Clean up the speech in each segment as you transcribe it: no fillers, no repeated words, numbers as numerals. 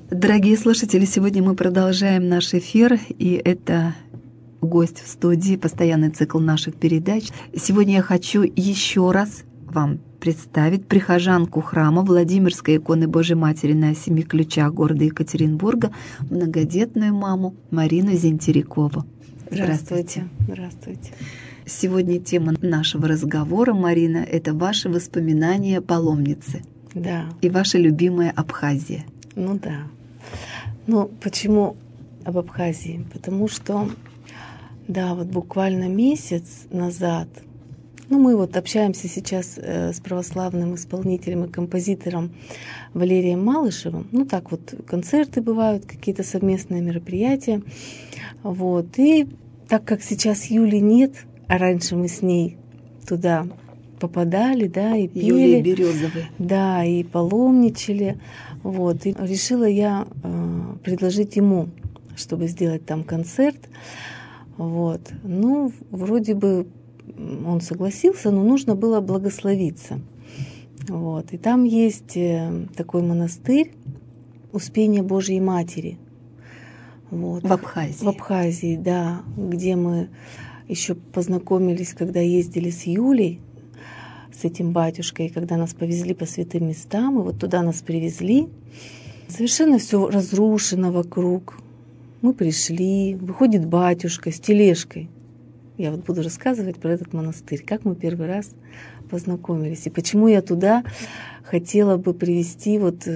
Дорогие слушатели, сегодня мы продолжаем наш эфир, и это гость в студии, постоянный цикл наших передач. Сегодня я хочу еще раз вам представить прихожанку храма Владимирской иконы Божией Матери на 7 ключах города Екатеринбурга, многодетную маму Марину Зентерикову. Здравствуйте. Здравствуйте. Сегодня тема нашего разговора, Марина, это ваши воспоминания паломницы. Да. И ваша любимая Абхазия. Ну да. Ну, почему об Абхазии? Потому что, да, вот буквально месяц назад, мы вот общаемся сейчас с православным исполнителем и композитором Валерием Малышевым. Так вот, концерты бывают, какие-то совместные мероприятия. Вот. И так как сейчас Юли нет, а раньше мы с ней туда попадали, да, и пели. Юлия Березовой. Да, и паломничали. Вот. И решила я предложить ему, чтобы сделать там концерт. Вот. Вроде бы он согласился, но нужно было благословиться. Вот. И там есть такой монастырь Успения Божией Матери. Вот. В Абхазии. В Абхазии, да, где мы еще познакомились, когда ездили с Юлей, с этим батюшкой, когда нас повезли по святым местам, и вот туда нас привезли. Совершенно все разрушено вокруг. Мы пришли, выходит батюшка с тележкой. Я вот буду рассказывать про этот монастырь, как мы первый раз познакомились, и почему я туда хотела бы привезти,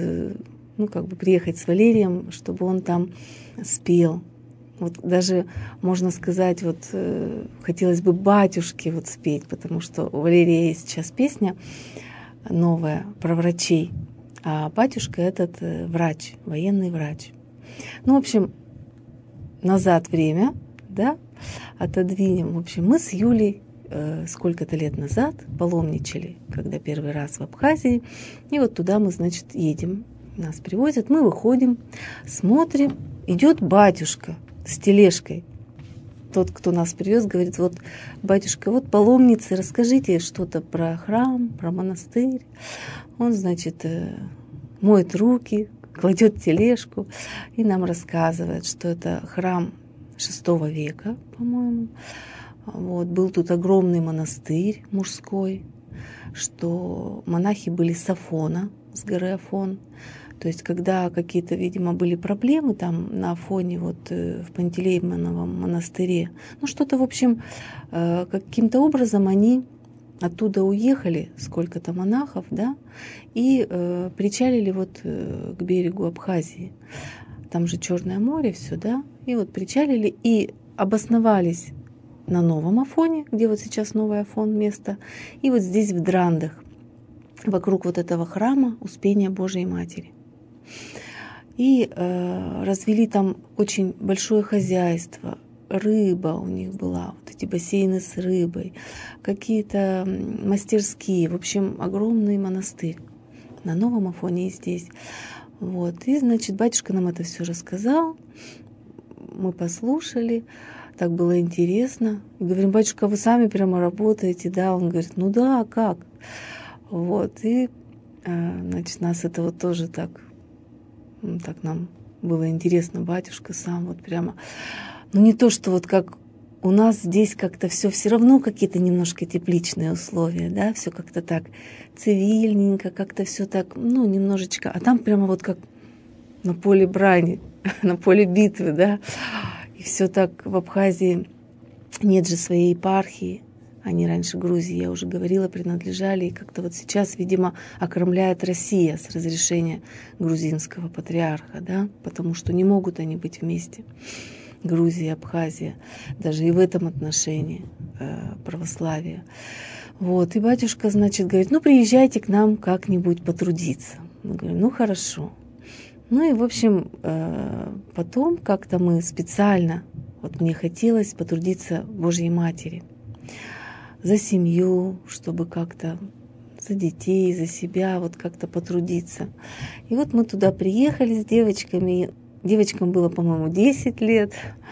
приехать с Валерием, чтобы он там спел. Вот даже, можно сказать, хотелось бы батюшке спеть, потому что у Валерия есть сейчас песня новая про врачей, а батюшка этот врач, военный врач. В общем, назад время, да, отодвинем. В общем, мы с Юлей сколько-то лет назад паломничали, когда первый раз в Абхазии, и вот туда мы, значит, едем. Нас привозят, мы выходим, смотрим, идет батюшка с тележкой. Тот, кто нас привез, говорит: вот, батюшка, паломницы, расскажите что-то про храм, про монастырь. Он, значит, моет руки, кладет тележку и нам рассказывает, что это храм VI века, по-моему. Вот, был тут огромный монастырь мужской, что монахи были с Афона, с горы Афон. То есть, когда какие-то, видимо, были проблемы там на Афоне, в Пантелеймоновом монастыре, что-то, в общем, каким-то образом они оттуда уехали, сколько-то монахов, да, и причалили к берегу Абхазии. Там же Черное море, все, да, и причалили и обосновались на Новом Афоне, где сейчас Новый Афон место, и здесь в Драндах, вокруг этого храма Успения Божией Матери. И развели там очень большое хозяйство, рыба у них была, эти бассейны с рыбой, какие-то мастерские, в общем, огромный монастырь на Новом Афоне и здесь. И, значит, батюшка нам это все рассказал, мы послушали, так было интересно. И говорим: батюшка, вы сами прямо работаете, да? Он говорит: ну да, а как? И, значит, нас это тоже так нам было интересно, батюшка сам прямо, не то, что как у нас здесь как-то все равно какие-то немножко тепличные условия, да, все как-то так цивильненько, как-то все так, немножечко, а там прямо как на поле брани, на поле битвы, да, и все так. В Абхазии нет же своей епархии. Они раньше Грузии, я уже говорила, принадлежали, и как-то сейчас, видимо, окормляет Россия с разрешения грузинского патриарха, да, потому что не могут они быть вместе, Грузия и Абхазия, даже и в этом отношении православие. И батюшка, значит, говорит: приезжайте к нам как-нибудь потрудиться. Мы говорим: хорошо. И, в общем, потом как-то мы специально, мне хотелось потрудиться Божьей Матери, за семью, чтобы как-то за детей, за себя как-то потрудиться. И мы туда приехали с девочками. Девочкам было, по-моему, 10 лет.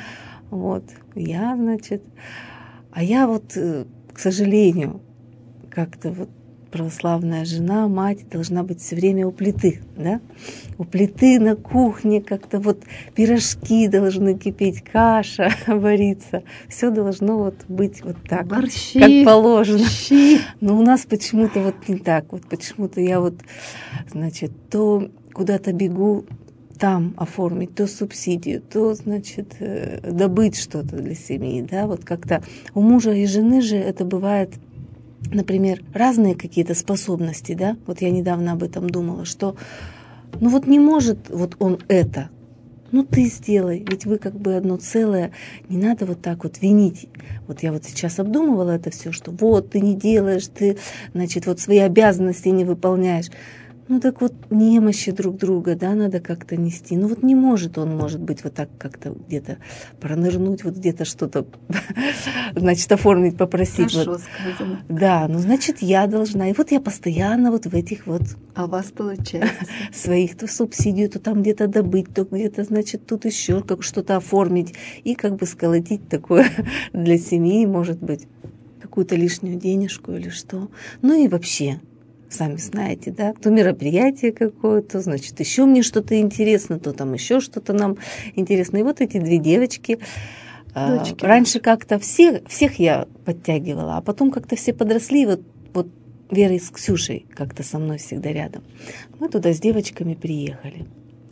Я, значит. А я к сожалению, как-то православная жена, мать должна быть все время у плиты, да? У плиты на кухне как-то вот пирожки должны кипеть, каша вариться. Все должно вот быть вот так, борщи, как положено. щи. Но у нас почему-то вот не так. Вот почему-то я вот, значит, то куда-то бегу, там оформить, то субсидию, то, значит, добыть что-то для семьи, да, вот как-то у мужа и жены же это бывает, например, разные какие-то способности, да, вот я недавно об этом думала, что, ну вот не может вот он это, ну ты сделай, ведь вы как бы одно целое, не надо вот так вот винить. Вот я вот сейчас обдумывала это все, что вот ты не делаешь, ты, значит, вот свои обязанности не выполняешь. Ну так вот немощи друг друга, да, надо как-то нести. Ну вот не может он, может быть, вот так как-то где-то пронырнуть, вот где-то что-то, значит, оформить, попросить. Хорошо вот. сказано. Да, ну значит, я должна. И вот я постоянно вот в этих вот А у вас получается? своих, то субсидию, то там где-то добыть, то где-то, значит, тут еще как что-то оформить. И как бы сколотить такое для семьи, может быть, какую-то лишнюю денежку или что. Ну и вообще, сами знаете, да, то мероприятие какое-то, значит, еще мне что-то интересно, то там еще что-то нам интересно. И вот эти две девочки, Дочки раньше как-то всех я подтягивала, а потом как-то все подросли, вот Вера с Ксюшей как-то со мной всегда рядом. Мы туда с девочками приехали.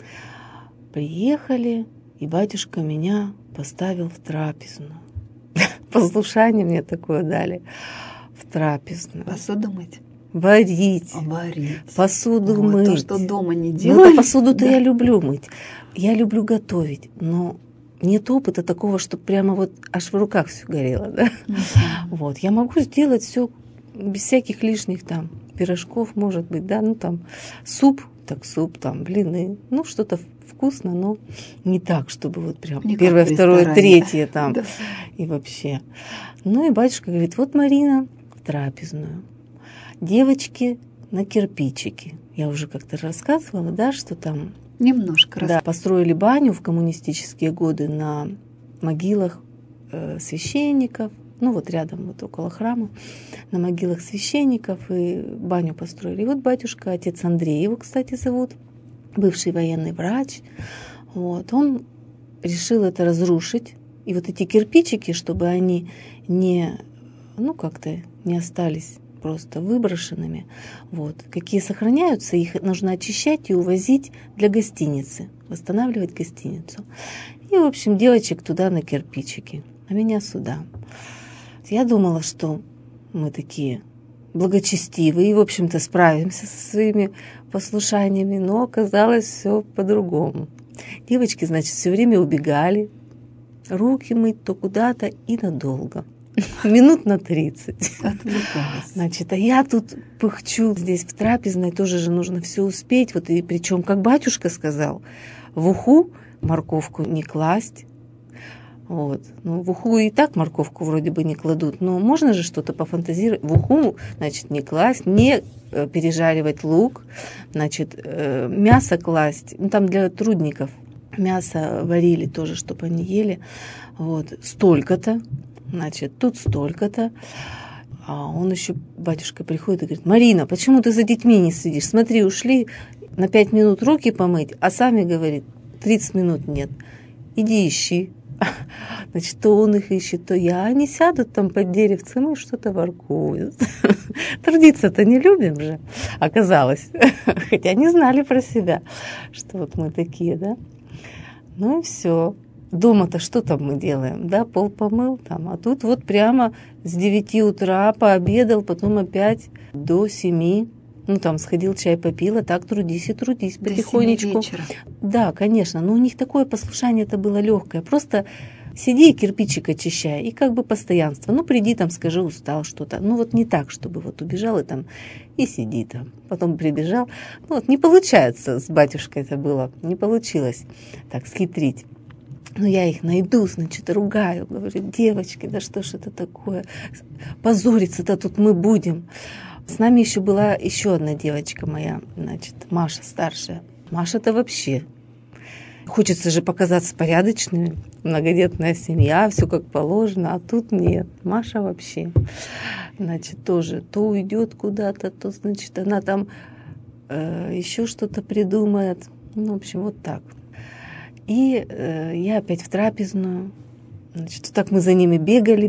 Приехали, и батюшка меня поставил в трапезную. Послушание мне такое дали. В трапезную. Посуду мыть? Варить, посуду вот мыть. То, что дома не Ну, делали. посуду-то я люблю мыть. Я люблю готовить, но нет опыта такого, чтобы прямо вот аж в руках все горело, да? Вот, я могу сделать все без всяких лишних там пирожков, может быть, да, ну там суп, там блины, ну что-то вкусно, но не так, чтобы вот прям Не первое, как в второе, ресторане. третье там Да. и вообще. Ну и батюшка говорит, вот Марина в трапезную. Девочки на кирпичики. Я уже как-то рассказывала, да, что там Немножко да, построили баню в коммунистические годы на могилах священников, ну вот рядом, вот около храма, на могилах священников, и баню построили. И вот батюшка, отец Андрей, его, кстати, зовут, бывший военный врач, вот, он решил это разрушить, и вот эти кирпичики, чтобы они не, ну как-то не остались просто выброшенными, вот, какие сохраняются, их нужно очищать и увозить для гостиницы, восстанавливать гостиницу. И, в общем, девочек туда на кирпичики, а меня сюда. Я думала, что мы такие благочестивые и, в общем-то, справимся со своими послушаниями, но оказалось все по-другому. Девочки, значит, все время убегали, руки мыть то куда-то и надолго. Минут на 30. Значит, а я тут пыхчу здесь в трапезной, тоже же нужно все успеть. Вот и причем, как батюшка сказал, в уху морковку не класть. Вот. Ну, в уху и так морковку вроде бы не кладут, но можно же что-то пофантазировать. В уху, значит, не класть, не пережаривать лук, значит, мясо класть, ну, там для трудников мясо варили тоже, чтобы они ели. Вот. Столько-то, значит, тут столько-то. А он еще, батюшка, приходит и говорит: Марина, почему ты за детьми не следишь? Смотри, ушли на 5 минут руки помыть, а сами, говорит, 30 минут нет. Иди ищи. Значит, то он их ищет, то я. Они сядут там под деревцем и что-то воркуют. Трудиться-то не любим же, оказалось. Хотя не знали про себя, что вот мы такие, да. Ну и все. Дома-то что там мы делаем, да, пол помыл там, а тут вот прямо с 9 утра пообедал, потом опять до 7, ну там сходил, чай попил, а так трудись и трудись до потихонечку. 7 вечера. Да, конечно, но у них такое послушание это было легкое, просто сиди и кирпичик очищай, и как бы постоянство, ну приди там, скажи, устал что-то, ну вот не так, чтобы вот убежал и там, и сиди там, потом прибежал, ну вот не получается, с батюшкой это было, не получилось так схитрить. Ну, я их найду, значит, ругаю, говорю: девочки, да что ж это такое, позориться-то тут мы будем. С нами еще была еще одна девочка моя, значит, Маша старшая. Маша-то вообще Хочется же показаться порядочными, многодетная семья, все как положено, а тут нет. Маша вообще, значит, тоже то уйдет куда-то, то, значит, она там еще что-то придумает. Ну, в общем, вот так. И я опять в трапезную. Значит, так мы за ними бегали.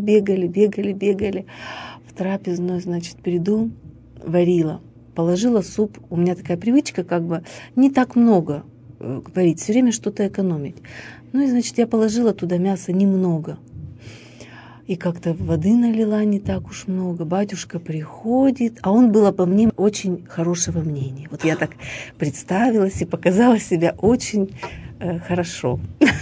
В трапезную, значит, приду, варила. Положила суп. У меня такая привычка, как бы, не так много варить, все время что-то экономить. Ну и, значит, я положила туда мясо немного. И как-то воды налила не так уж много. Батюшка приходит, а он был обо мне очень хорошего мнения. Вот я так представилась и показала себя очень хорошо.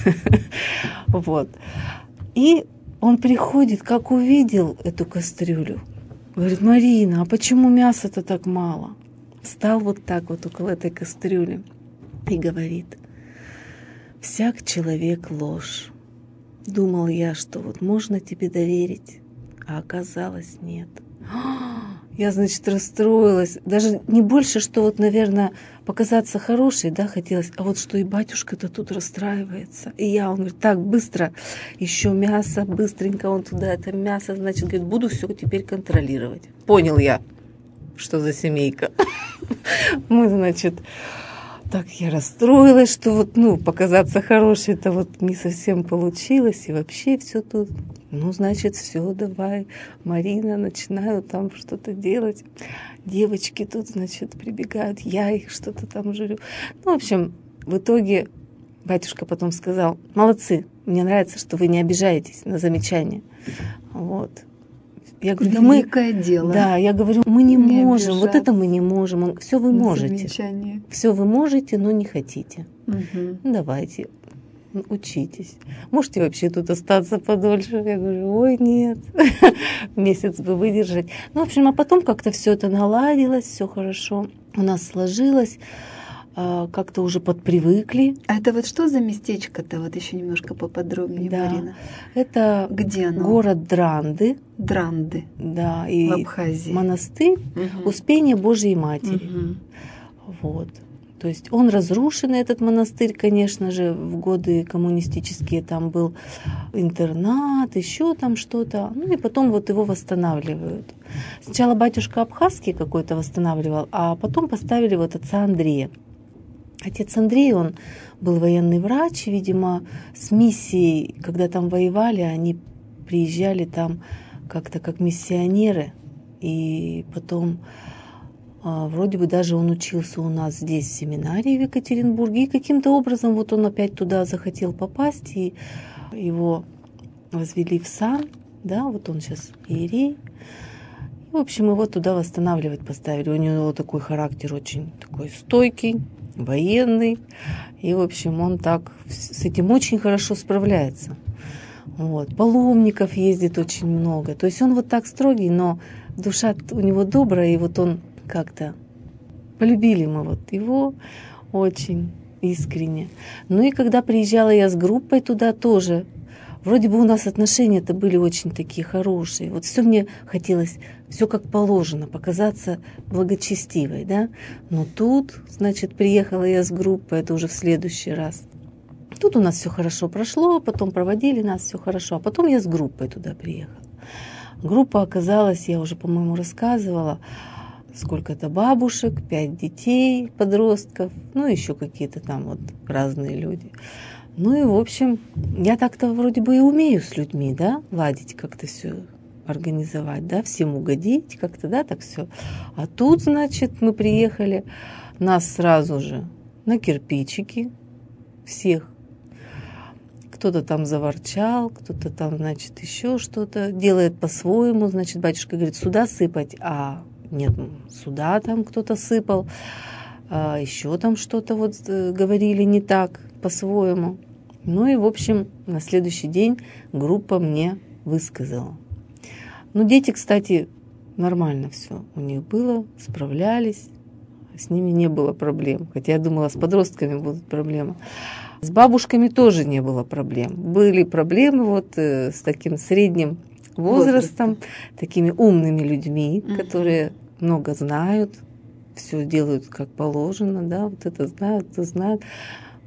Вот. И он приходит, как увидел эту кастрюлю, говорит: Марина, а почему мяса-то так мало? Встал вот так вот около этой кастрюли и говорит: всяк человек ложь. Думал я, что вот можно тебе доверить, а оказалось нет. Я, значит, расстроилась. Даже не больше, что вот, наверное, показаться хорошей, да, хотелось, а вот что и батюшка-то тут расстраивается. И он говорит: так, быстро, еще мясо, быстренько он туда, это мясо, значит, говорит, буду все теперь контролировать. Понял я, что за семейка. Мы, значит, так я расстроилась, что вот, показаться хорошей, это вот не совсем получилось, и вообще все тут. Значит, все, давай, Марина, начинаю там что-то делать. Девочки тут, значит, прибегают, я их что-то там журю. В общем, в итоге батюшка потом сказал: молодцы, мне нравится, что вы не обижаетесь на замечания. Вот. Я говорю, великое дело. Да, я говорю, мы не можем, вот это мы не можем. Все вы можете. Все вы можете, но не хотите. Давайте, учитесь. Можете вообще тут остаться подольше? Я говорю, ой, нет, месяц бы выдержать. В общем, а потом как-то все это наладилось, все хорошо у нас сложилось. Как-то уже подпривыкли. А это вот что за местечко-то? Вот еще немножко поподробнее, да. Марина. Это где оно? Город Дранды. Дранды. Да, и в Абхазии. Монастырь Успения Божией Матери. Вот. То есть он разрушенный, этот монастырь, конечно же, в годы коммунистические, там был интернат, еще там что-то. И потом вот его восстанавливают. Сначала батюшка абхазский какой-то восстанавливал, а потом поставили вот отца Андрея. Отец Андрей, он был военный врач, видимо, с миссией, когда там воевали, они приезжали там как-то как миссионеры, и потом вроде бы даже он учился у нас здесь в семинарии в Екатеринбурге, и каким-то образом вот он опять туда захотел попасть, и его возвели в сан, да, вот он сейчас иерей. В общем, его туда восстанавливать поставили. У него такой характер очень такой стойкий, военный. И, в общем, он так с этим очень хорошо справляется. Вот. Паломников ездит очень много. То есть он вот так строгий, но душа у него добрая. И вот он как-то... Полюбили мы вот его очень искренне. И когда приезжала я с группой туда тоже, вроде бы у нас отношения-то были очень такие хорошие. Вот все мне хотелось, все как положено, показаться благочестивой, да. Но тут, значит, приехала я с группой, это уже в следующий раз. Тут у нас все хорошо прошло, потом проводили нас, все хорошо. А потом я с группой туда приехала. Группа оказалась, я уже, по-моему, рассказывала, сколько-то бабушек, 5 детей, подростков, еще какие-то там вот разные люди. И, в общем, я так-то вроде бы и умею с людьми, да, ладить, как-то все организовать, да, всем угодить, как-то, да, так все. А тут, значит, мы приехали, нас сразу же на кирпичики, всех. Кто-то там заворчал, кто-то там, значит, еще что-то делает по-своему, значит, батюшка говорит, сюда сыпать, а нет, сюда там кто-то сыпал, а еще там что-то вот говорили не так, по-своему. И, в общем, на следующий день группа мне высказала. Дети, кстати, нормально все у них было, справлялись, с ними не было проблем. Хотя я думала, с подростками будут проблемы. С бабушками тоже не было проблем. Были проблемы вот с таким средним возрастом, такими умными людьми, которые много знают, все делают как положено, да, вот это знают, то знают.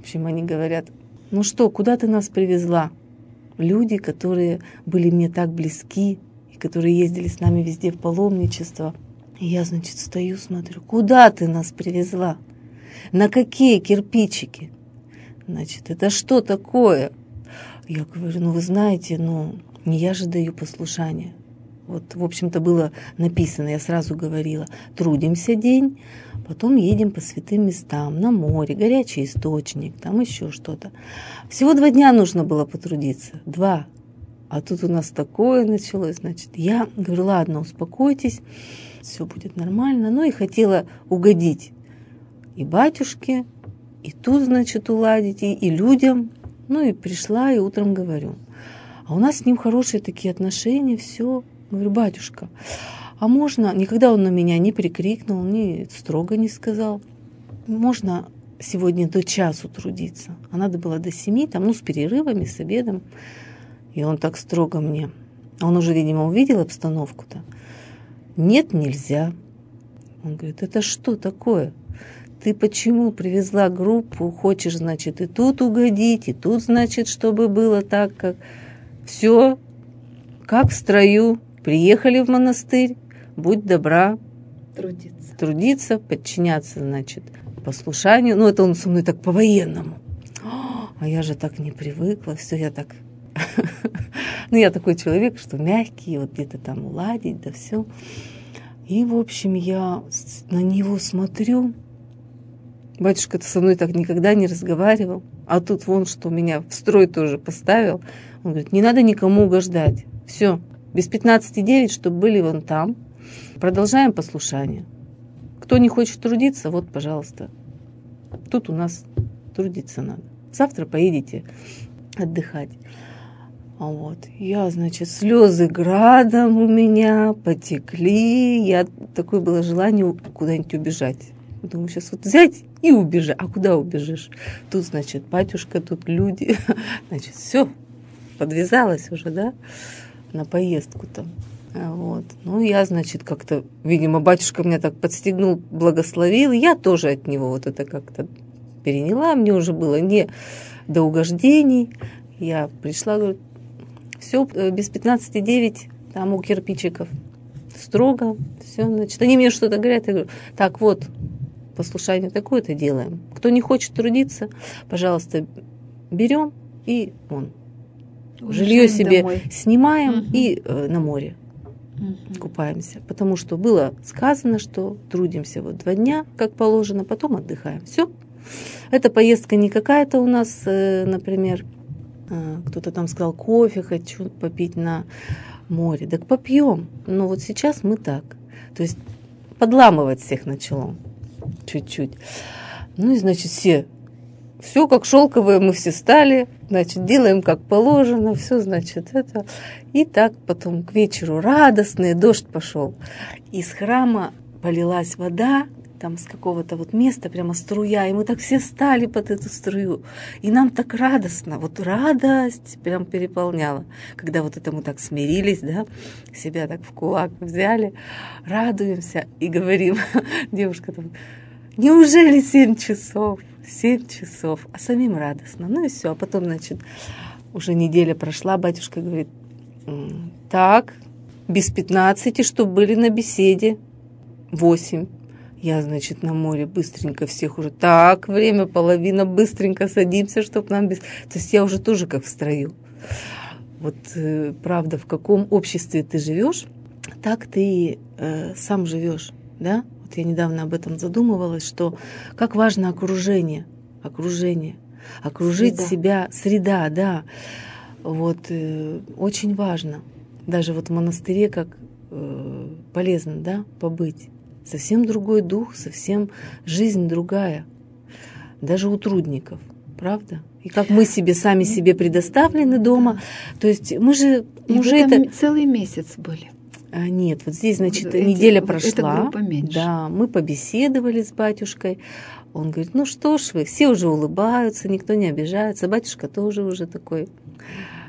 В общем, они говорят: ну что, куда ты нас привезла? Люди, которые были мне так близки, и которые ездили с нами везде в паломничество. И я, значит, стою, смотрю: куда ты нас привезла? На какие кирпичики? Значит, это что такое? Я говорю: ну вы знаете, не я же даю послушание. Вот, в общем-то, было написано, я сразу говорила: трудимся день, потом едем по святым местам, на море, горячий источник, там еще что-то. Всего 2 дня нужно было потрудиться, 2. А тут у нас такое началось, значит. Я говорю: ладно, успокойтесь, все будет нормально. Ну и хотела угодить и батюшке, и тут, значит, уладить, и людям. Ну и пришла, и утром говорю: а у нас с ним хорошие такие отношения, все. Говорю: батюшка, а можно, никогда он на меня не прикрикнул, ни строго не сказал, можно сегодня до часу трудиться? А надо было до 7, там, с перерывами, с обедом. И он так строго мне. Он уже, видимо, увидел обстановку-то. Нет, нельзя. Он говорит: это что такое? Ты почему привезла группу, хочешь, значит, и тут угодить, и тут, значит, чтобы было так, как... Все, как в строю. Приехали в монастырь, будь добра. Трудиться, подчиняться, значит, послушанию. Это он со мной так по-военному. А я же так не привыкла, все, я так... я такой человек, что мягкий, вот где-то там уладить, да все. И, в общем, я на него смотрю. Батюшка-то со мной так никогда не разговаривал. А тут вон, что меня в строй тоже поставил. Он говорит: не надо никому угождать. Все, без 15:09, чтобы были вон там. Продолжаем послушание. Кто не хочет трудиться, вот, пожалуйста. Тут у нас трудиться надо. Завтра поедете отдыхать. Вот. Я, значит, слезы градом у меня потекли. Такое было желание куда-нибудь убежать. Думаю, сейчас вот взять и убежать. А куда убежишь? Тут, значит, батюшка, тут люди. Значит, все, подвязалась уже, да, на поездку-то. Вот. Я, значит, как-то, видимо, батюшка меня так подстегнул, благословил. И я тоже от него вот это как-то переняла. Мне уже было не до угождений. Я пришла, говорю: все, без 15:09, там у кирпичиков. Строго, все, значит. Они мне что-то говорят, я говорю: так, вот, послушание такое-то делаем. Кто не хочет трудиться, пожалуйста, берем и жилье себе домой снимаем и на море купаемся. Потому что было сказано, что трудимся 2 дня, как положено, потом отдыхаем. Все. Эта поездка не какая-то у нас, например, кто-то там сказал: кофе хочу попить на море. Так попьем. Но вот сейчас мы так. То есть подламывать всех начало чуть-чуть. И, значит, все как шелковые, мы все стали, значит, делаем как положено, все, значит, это. И так потом к вечеру радостный, дождь пошел. Из храма полилась вода, там с какого-то места прямо струя, и мы так все стали под эту струю. И нам так радостно, радость прям переполняла. Когда это мы так смирились, да, себя так в кулак взяли, радуемся и говорим, девушка там: неужели 7 часов? 7 часов, а самим радостно. И все. А потом, значит, уже неделя прошла, батюшка говорит: так, без 15, чтобы были на беседе. 8. Я, значит, на море быстренько всех уже. Так, время, половина, быстренько садимся, чтобы нам без... То есть я уже тоже как в строю. Правда, в каком обществе ты живешь, так ты сам живешь, да? Я недавно об этом задумывалась, что как важно окружение. Окружить себя, среда, да. Очень важно. Даже в монастыре как полезно, да, побыть. Совсем другой дух, совсем жизнь другая. Даже у трудников, правда? И как мы сами себе предоставлены дома. То есть мы же уже это... целый месяц были. Нет, здесь, значит, неделя прошла. Эта группа меньше. Да, мы побеседовали с батюшкой. Он говорит: ну что ж вы, все уже улыбаются, никто не обижается. Батюшка тоже уже такой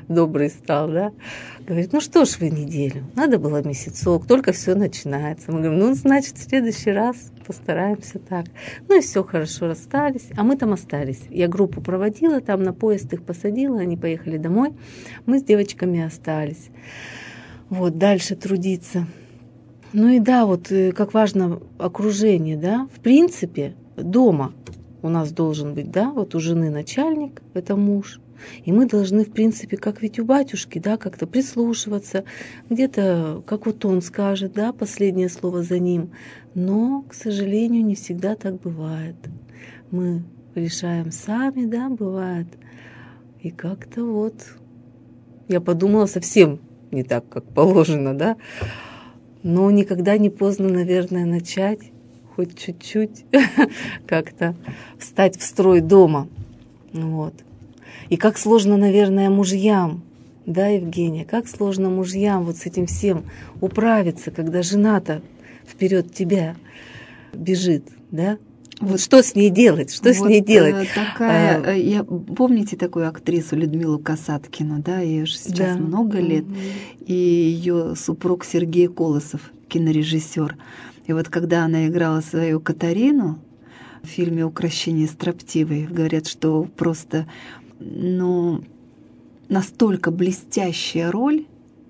добрый стал, да. Говорит, ну что ж вы неделю, надо было месяцок, только все начинается. Мы говорим, ну, значит, в следующий раз постараемся так. Ну и все, хорошо, расстались, а мы там остались. Я группу проводила, там на поезд их посадила, они поехали домой, мы с девочками остались. Вот, дальше трудиться. Ну и да, вот как важно окружение, да, в принципе, дома у нас должен быть, да, вот у жены начальник, это муж, и мы должны, в принципе, как ведь у батюшки, да, как-то прислушиваться, где-то, как вот он скажет, да, последнее слово за ним, но, к сожалению, не всегда так бывает. Мы решаем сами, да, бывает, и как-то вот, я подумала, совсем не так, как положено, да, но никогда не поздно, наверное, начать хоть чуть-чуть как-то встать в строй дома. Вот. И как сложно, наверное, мужьям, да, Евгения, как сложно мужьям вот с этим всем управиться, когда жена-то вперед тебя бежит, да? Вот что с ней делать? Что вот с ней делать? Такая, помните такую актрису Людмилу Касаткину, да, ей же сейчас много лет, и ее супруг Сергей Колосов, кинорежиссер. И вот когда она играла свою Катарину в фильме «Укрощение строптивой», говорят, что просто, ну, настолько блестящая роль,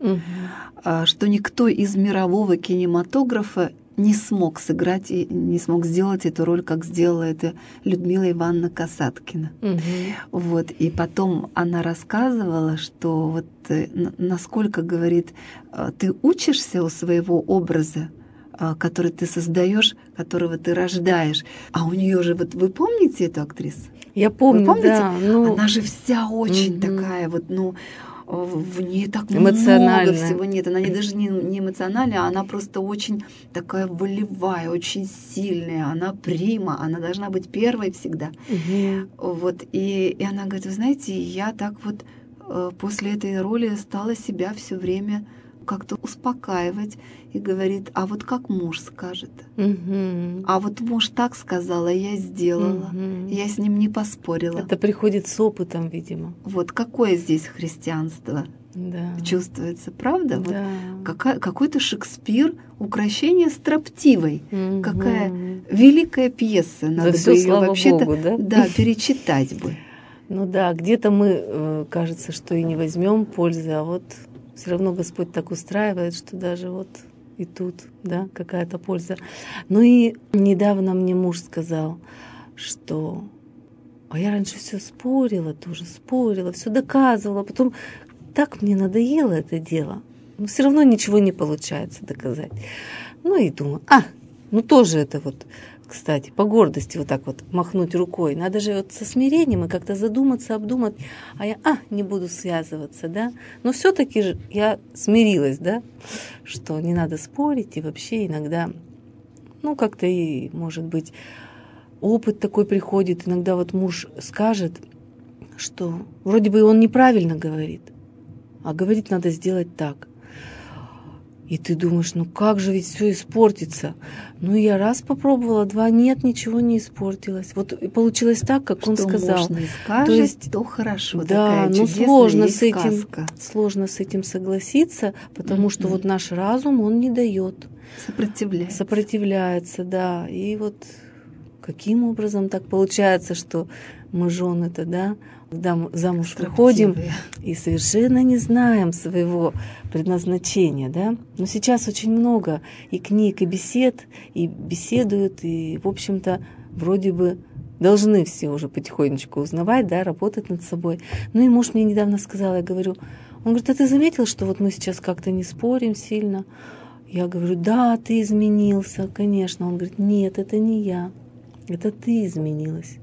что никто из мирового кинематографа не смог сыграть и не смог сделать эту роль, как сделала это Людмила Ивановна Касаткина. Вот. И потом она рассказывала, что вот насколько, говорит, ты учишься у своего образа, который ты создаешь, которого ты рождаешь. А у нее же, вот вы помните эту актрису? Я помню, вы помните? Да. Ну... Она же вся очень такая вот, ну, в ней так много всего нет. Она даже не эмоциональная, она просто очень такая волевая, очень сильная. Она прима, она должна быть первой всегда. Вот. И она говорит, вы знаете, я так вот после этой роли стала себя все время как-то успокаивать и говорит, а вот как муж скажет? А вот муж так сказал, а я сделала. Я с ним не поспорила. Это приходит с опытом, видимо. Вот какое здесь христианство чувствуется, правда? Да. Вот какой-то Шекспир, «Укрощение строптивой». Какая великая пьеса. Надо бы ее вообще-то перечитать бы. Ну да, где-то мы, кажется, что и не возьмем пользы, а вот все равно Господь так устраивает, что даже вот и тут, да, какая-то польза. Ну и недавно мне муж сказал, что а я раньше все спорила, все доказывала, потом так мне надоело это дело, но все равно ничего не получается доказать. Ну и думаю, ну тоже это вот, кстати, по гордости вот так вот махнуть рукой. Надо же вот со смирением и как-то задуматься, обдумать. А я, не буду связываться, да. Но все-таки же я смирилась, да, что не надо спорить. И вообще иногда, ну, как-то и, может быть, опыт такой приходит. Иногда вот муж скажет, что вроде бы он неправильно говорит, а говорит надо сделать так. И ты думаешь, ну как же ведь все испортится. Ну я раз попробовала, два, нет, ничего не испортилось. Вот и получилось так, как что он сказал. Можно и скажет, то есть, то хорошо. Да, но сложно с этим согласиться, потому что вот наш разум, он не дает. Сопротивляется, да. И вот каким образом так получается, что мы жены-то, да, когда замуж выходим и совершенно не знаем своего предназначения, да. Но сейчас очень много и книг, и бесед, и беседуют, и, в общем-то, вроде бы должны все уже потихонечку узнавать, да, работать над собой. Ну и муж мне недавно сказал, я говорю, он говорит, а ты заметил, что вот мы сейчас как-то не спорим сильно? Я говорю, да, ты изменился, конечно. Он говорит, нет, это не я, это ты изменилась.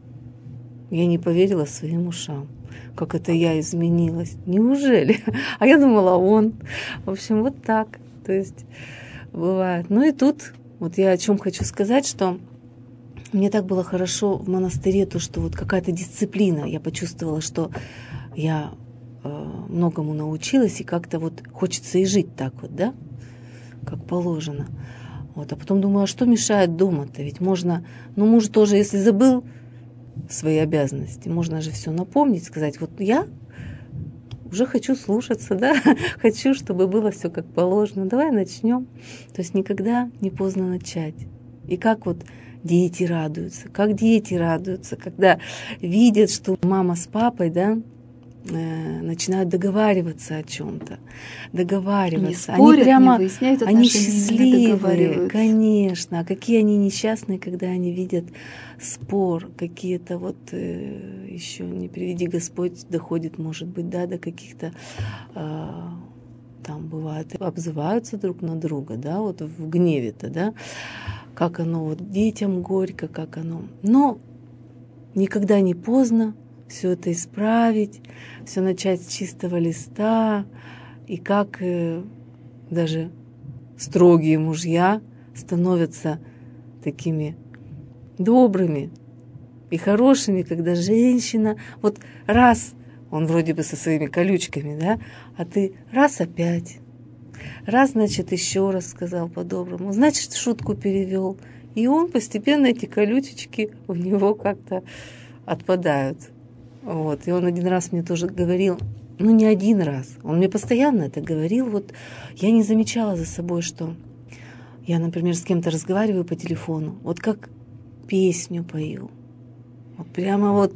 Я не поверила своим ушам. Как это я изменилась? Неужели? А я думала, он. В общем, вот так. То есть бывает. Ну и тут вот я о чем хочу сказать, что мне так было хорошо в монастыре, то, что вот какая-то дисциплина. Я почувствовала, что я многому научилась, и как-то вот хочется и жить так вот, да, как положено. Вот. А потом думаю, а что мешает дома-то? Ведь можно, ну муж тоже, если забыл свои обязанности, можно же все напомнить, сказать, вот я уже хочу слушаться, да, хочу, чтобы было все как положено. Давай начнем. То есть никогда не поздно начать. И как вот дети радуются, когда видят, что мама с папой, да, начинают договариваться о чем-то, договариваться. Не спорят, они прямо, не выясняют они отношения, счастливые, конечно. А какие они несчастные, когда они видят спор, какие-то вот еще не приведи Господь, доходит, может быть, да, до каких-то там бывает, обзываются друг на друга, да, вот в гневе-то, да, как оно вот детям горько, как оно. Но никогда не поздно все это исправить, все начать с чистого листа, и как даже строгие мужья становятся такими добрыми и хорошими, когда женщина, вот раз он вроде бы со своими колючками, да, а ты раз опять, раз, значит, еще раз сказал по-доброму, значит, шутку перевел, и он постепенно, эти колючечки у него как-то отпадают. Вот. И он один раз мне тоже говорил, ну не один раз, он мне постоянно это говорил, вот я не замечала за собой, что я, например, с кем-то разговариваю по телефону, вот как песню пою, вот прямо вот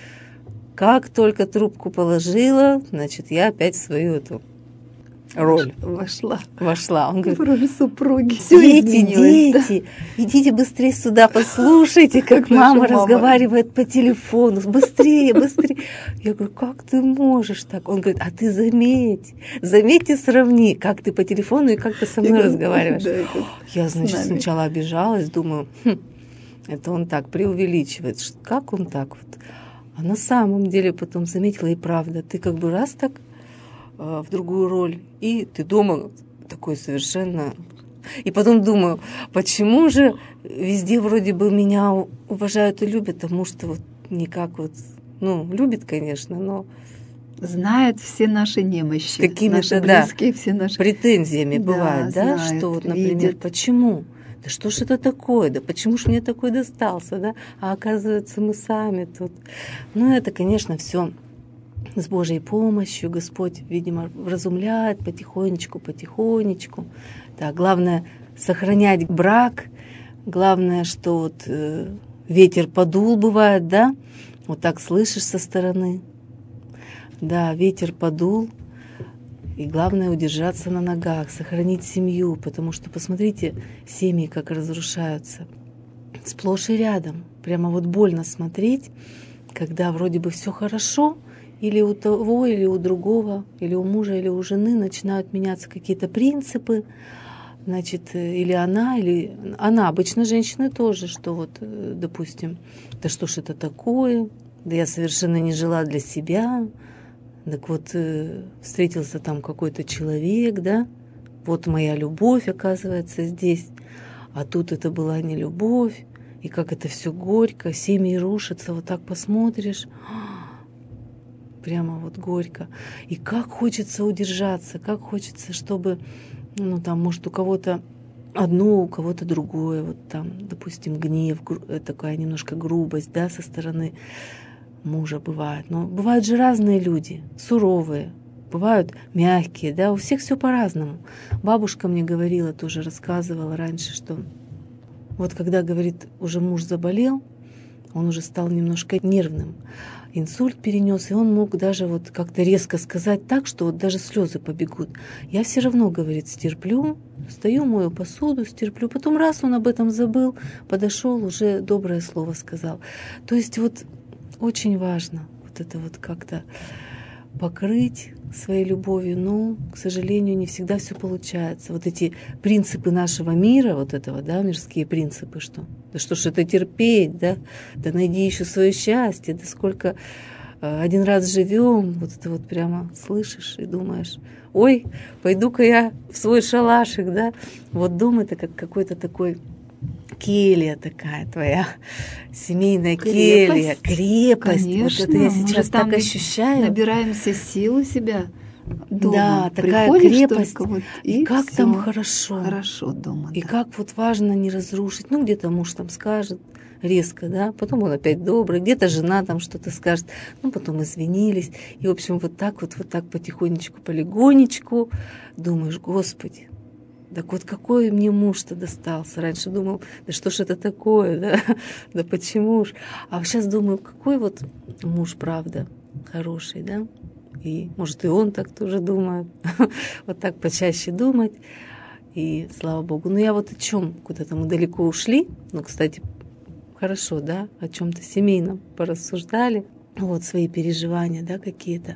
как только трубку положила, значит, я опять в свою эту роль вошла. Он говорит, в роль супруги. Все дети, идите быстрее сюда, послушайте, как мама разговаривает по телефону. Быстрее. Я говорю, как ты можешь так? Он говорит, а ты заметь и сравни, как ты по телефону и как ты со мной разговариваешь. Да, я, значит, сначала обижалась, думаю, это он так преувеличивает. Как он так вот? А на самом деле потом заметила, и правда, ты как бы раз так в другую роль, и ты дома такой совершенно... И потом думаю, почему же везде вроде бы меня уважают и любят, а муж-то вот никак вот, ну, любит, конечно, но... Знает все наши немощи, какими-то, наши близкие, все наши... претензиями бывает, да, знает, что вот, например, видит. Почему? Да что ж это такое? Да почему ж мне такой достался, да? А оказывается, мы сами тут. Ну, это, конечно, все с Божьей помощью. Господь, видимо, вразумляет потихонечку. Да, главное сохранять брак. Главное, что вот ветер подул, бывает, да? Вот так слышишь со стороны. Да, ветер подул. И главное удержаться на ногах, сохранить семью, потому что, посмотрите, семьи как разрушаются. Сплошь и рядом. Прямо вот больно смотреть, когда вроде бы все хорошо, или у того, или у другого, или у мужа, или у жены начинают меняться какие-то принципы, значит, или она, обычно женщины тоже, что вот, допустим, да что ж это такое, да я совершенно не жила для себя. Так вот, встретился там какой-то человек, да, вот моя любовь, оказывается, здесь, а тут это была не любовь, и как это все горько, семьи рушатся, вот так посмотришь, прямо вот горько. И как хочется удержаться, как хочется, чтобы, ну там, может, у кого-то одно, у кого-то другое, вот там, допустим, гнев, такая немножко грубость, да, со стороны мужа бывает. Но бывают же разные люди, суровые, бывают мягкие, да, у всех все по-разному. Бабушка мне говорила, тоже рассказывала раньше, что вот когда, говорит, уже муж заболел, он уже стал немножко нервным, инсульт перенес, и он мог даже вот как-то резко сказать так, что вот даже слезы побегут. Я все равно, говорит, стерплю, стою, мою посуду, стерплю. Потом раз он об этом забыл, подошел, уже доброе слово сказал. То есть вот очень важно вот это вот как-то покрыть своей любовью, но, к сожалению, не всегда все получается. Вот эти принципы нашего мира, вот этого, да, мирские принципы, что да что ж это терпеть, да найди еще свое счастье, да сколько один раз живем, вот это вот прямо слышишь и думаешь, ой, пойду-ка я в свой шалашик, да, вот дом это как какой-то такой келья такая твоя, семейная келья, крепость. Конечно, вот это я сейчас так ощущаю. Набираемся сил у себя дома. Да, такая приходишь крепость, только вот, и как всё там хорошо. Хорошо дома, И да. как вот важно не разрушить. Ну, где-то муж там скажет, резко, да, потом он опять добрый, где-то жена там что-то скажет, ну, потом извинились, и, в общем, вот так потихонечку, полегонечку думаешь, Господи, так вот какой мне муж-то достался. Раньше думал, да что ж это такое, да, да почему ж. А сейчас думаю, какой вот муж, правда, хороший, да. И, может, и он так тоже думает. Вот так почаще думать. И слава Богу. Ну, я вот о чем? Куда-то мы далеко ушли. Ну, кстати, хорошо, да, о чем-то семейном порассуждали. Вот свои переживания, да, какие-то.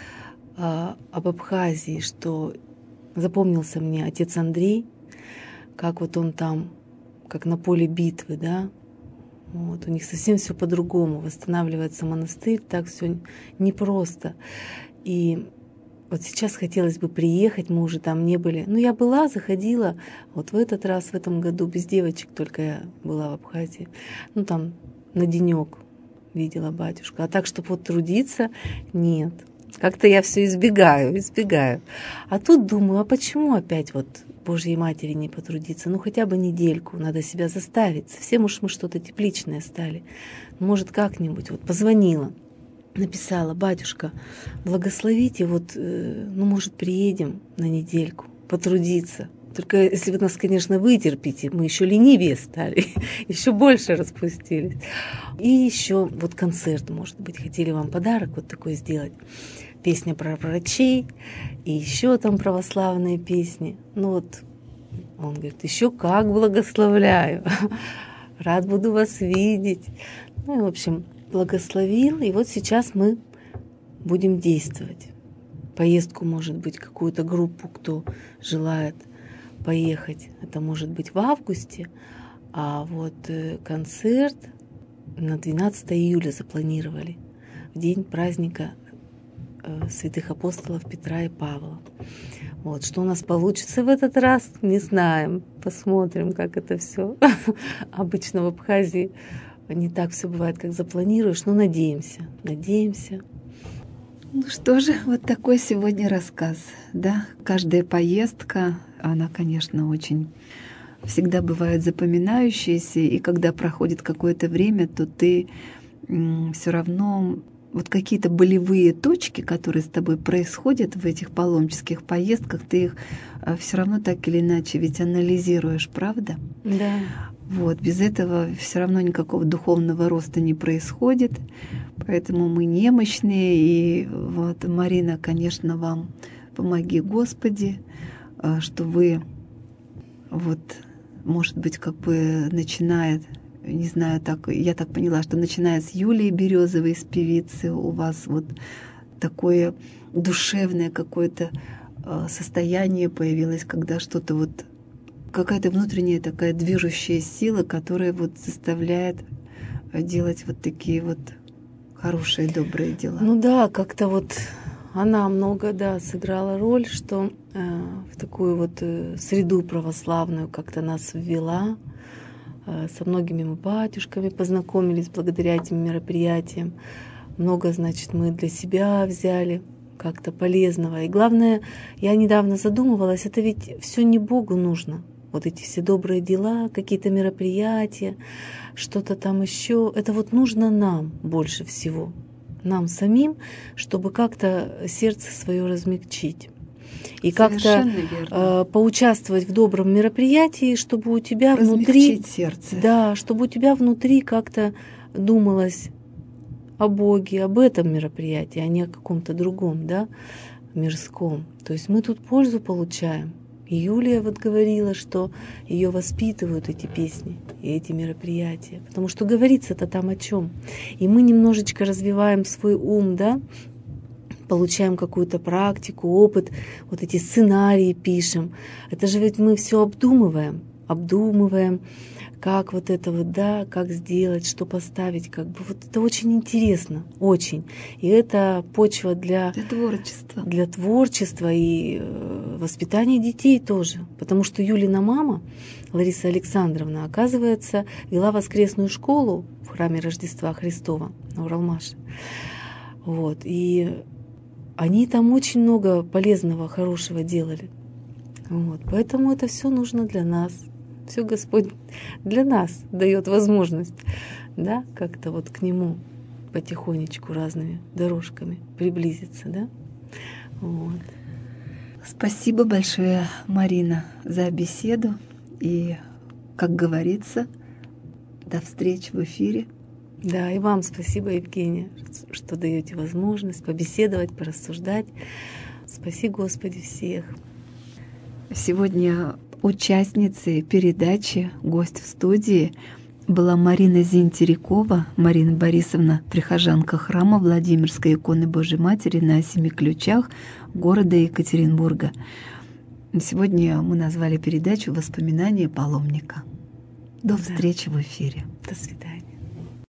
Об Абхазии, что запомнился мне отец Андрей, как вот он там, как на поле битвы, да, вот, у них совсем все по-другому, восстанавливается монастырь, так все непросто. И вот сейчас хотелось бы приехать, мы уже там не были. Ну, я была, заходила, вот в этот раз, в этом году, без девочек только я была в Абхазии. Ну, там на денек видела батюшка. А так, чтобы вот трудиться, нет. Как-то я все избегаю. А тут думаю, а почему опять вот Божьей Матери не потрудиться? Ну, хотя бы недельку, надо себя заставить. Совсем уж мы что-то тепличное стали. Может, как-нибудь. Вот позвонила, написала, батюшка, благословите, вот, ну, может, приедем на недельку потрудиться. Только если вы нас, конечно, вытерпите, мы еще ленивее стали, еще больше распустились. И еще вот концерт, может быть, хотели вам подарок вот такой сделать. Песня про врачей и еще там православные песни. Ну вот, он говорит, еще как благословляю, рад буду вас видеть. Ну и, в общем, благословил, и вот сейчас мы будем действовать. Поездку, может быть, какую-то группу, кто желает поехать, это может быть в августе, а вот концерт на 12 июля запланировали, в день праздника святых апостолов Петра и Павла. Вот, что у нас получится в этот раз, не знаем, посмотрим, как это все. Обычно в Абхазии не так все бывает, как запланируешь, но надеемся. Ну что же, вот такой сегодня рассказ, да. Каждая поездка, она, конечно, очень всегда бывает запоминающаяся, и когда проходит какое-то время, то ты все равно вот какие-то болевые точки, которые с тобой происходят в этих паломнических поездках, ты их все равно так или иначе ведь анализируешь, правда? Да. Вот, без этого все равно никакого духовного роста не происходит, поэтому мы немощные, и вот, Марина, конечно, вам помоги, Господи, что вы, вот, может быть, как бы начинает, не знаю, так, я так поняла, что начиная с Юлии Березовой, с певицы, у вас вот такое душевное какое-то состояние появилось, когда что-то вот, какая-то внутренняя такая движущая сила, которая вот заставляет делать вот такие вот хорошие, добрые дела. Ну да, как-то вот она много, да, сыграла роль, что в такую вот среду православную как-то нас ввела. Со многими мы батюшками познакомились благодаря этим мероприятиям. Много, значит, мы для себя взяли как-то полезного. И главное, я недавно задумывалась, это ведь все не Богу нужно. Вот эти все добрые дела, какие-то мероприятия, что-то там еще. Это вот нужно нам больше всего, нам самим, чтобы как-то сердце свое размягчить. И как-то поучаствовать в добром мероприятии, чтобы у тебя внутри, сердце. Да, чтобы у тебя внутри как-то думалось о Боге, об этом мероприятии, а не о каком-то другом, да, мирском. То есть мы тут пользу получаем. И Юлия вот говорила, что ее воспитывают эти песни и эти мероприятия, потому что говорится-то там о чем. И мы немножечко развиваем свой ум, да, получаем какую-то практику, опыт, вот эти сценарии пишем. Это же ведь мы все обдумываем, как вот это вот, да, как сделать, что поставить, как бы вот это очень интересно, очень. И это почва для творчества и воспитания детей тоже. Потому что Юлина мама, Лариса Александровна, оказывается, вела воскресную школу в храме Рождества Христова на Уралмаше. Вот. И они там очень много полезного, хорошего делали. Вот. Поэтому это все нужно для нас. Все Господь для нас дает возможность, да, как-то вот к Нему потихонечку разными дорожками приблизиться, да. Вот. Спасибо большое, Марина, за беседу. И, как говорится, до встречи в эфире. Да, и вам спасибо, Евгения, что даете возможность побеседовать, порассуждать. Спаси Господи всех. Сегодня участницей передачи «Гость в студии» была Марина Зинтерикова. Марина Борисовна, прихожанка храма Владимирской иконы Божьей Матери на 7 ключах города Екатеринбурга. Сегодня мы назвали передачу «Воспоминания паломника». До встречи в эфире. До свидания.